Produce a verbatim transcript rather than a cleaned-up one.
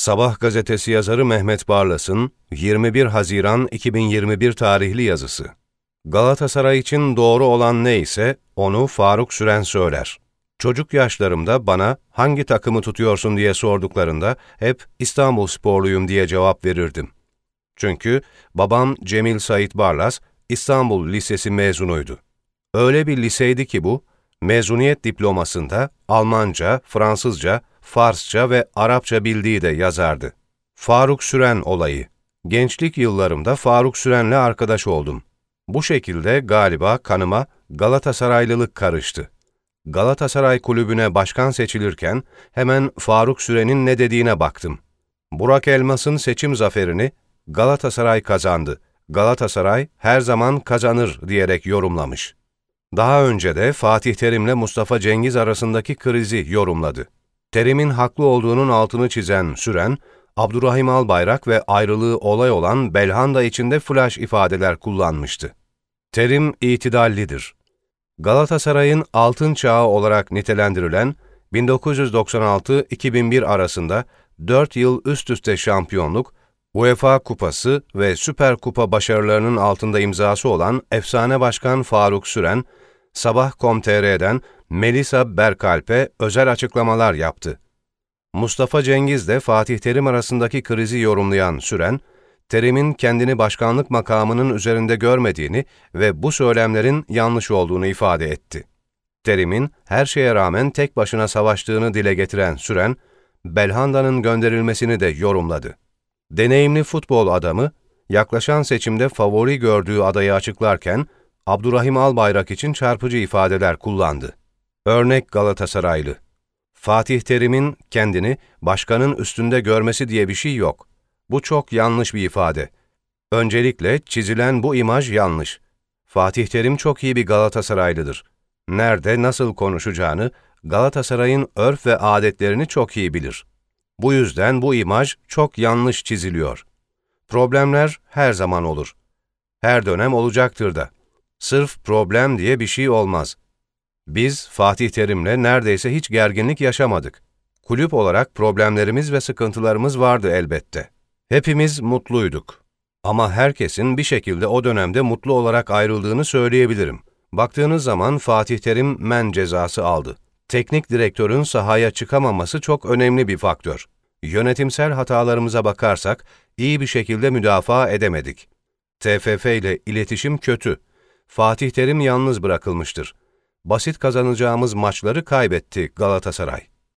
Sabah gazetesi yazarı Mehmet Barlas'ın yirmi bir Haziran iki bin yirmi bir tarihli yazısı. Galatasaray için doğru olan neyse onu Faruk Süren söyler. Çocuk yaşlarımda bana hangi takımı tutuyorsun diye sorduklarında hep İstanbulsporluyum diye cevap verirdim. Çünkü babam Cemil Sait Barlas İstanbul Lisesi mezunuydu. Öyle bir liseydi ki bu, mezuniyet diplomasında Almanca, Fransızca, Farsça ve Arapça bildiği de yazardı. Faruk Süren olayı. Gençlik yıllarımda Faruk Süren'le arkadaş oldum. Bu şekilde galiba kanıma Galatasaraylılık karıştı. Galatasaray kulübüne başkan seçilirken hemen Faruk Süren'in ne dediğine baktım. Burak Elmas'ın seçim zaferini Galatasaray kazandı, Galatasaray her zaman kazanır diyerek yorumlamış. Daha önce de Fatih Terim'le Mustafa Cengiz arasındaki krizi yorumladı. Terim'in haklı olduğunun altını çizen Süren, Abdurrahim Albayrak ve ayrılığı olay olan Belhanda içinde flash ifadeler kullanmıştı. Terim itidallidir. Galatasaray'ın altın çağı olarak nitelendirilen bin dokuz yüz doksan altı iki bin bir arasında dört yıl üst üste şampiyonluk, UEFA Kupası ve Süper Kupa başarılarının altında imzası olan efsane başkan Faruk Süren, Sabah nokta com nokta tr'den Melisa Berkalp'e özel açıklamalar yaptı. Mustafa Cengiz de Fatih Terim arasındaki krizi yorumlayan Süren, Terim'in kendini başkanlık makamının üzerinde görmediğini ve bu söylemlerin yanlış olduğunu ifade etti. Terim'in her şeye rağmen tek başına savaştığını dile getiren Süren, Belhanda'nın gönderilmesini de yorumladı. Deneyimli futbol adamı, yaklaşan seçimde favori gördüğü adayı açıklarken, Abdurrahim Albayrak için çarpıcı ifadeler kullandı. Örnek Galatasaraylı. Fatih Terim'in kendini başkanın üstünde görmesi diye bir şey yok. Bu çok yanlış bir ifade. Öncelikle çizilen bu imaj yanlış. Fatih Terim çok iyi bir Galatasaraylıdır. Nerede, nasıl konuşacağını, Galatasaray'ın örf ve adetlerini çok iyi bilir. Bu yüzden bu imaj çok yanlış çiziliyor. Problemler her zaman olur. Her dönem olacaktır da. Sırf problem diye bir şey olmaz. Biz Fatih Terim'le neredeyse hiç gerginlik yaşamadık. Kulüp olarak problemlerimiz ve sıkıntılarımız vardı elbette. Hepimiz mutluyduk. Ama herkesin bir şekilde o dönemde mutlu olarak ayrıldığını söyleyebilirim. Baktığınız zaman Fatih Terim men cezası aldı. Teknik direktörün sahaya çıkamaması çok önemli bir faktör. Yönetimsel hatalarımıza bakarsak iyi bir şekilde müdafaa edemedik. T F F ile iletişim kötü. Fatih Terim yalnız bırakılmıştır. Basit kazanacağımız maçları kaybetti Galatasaray.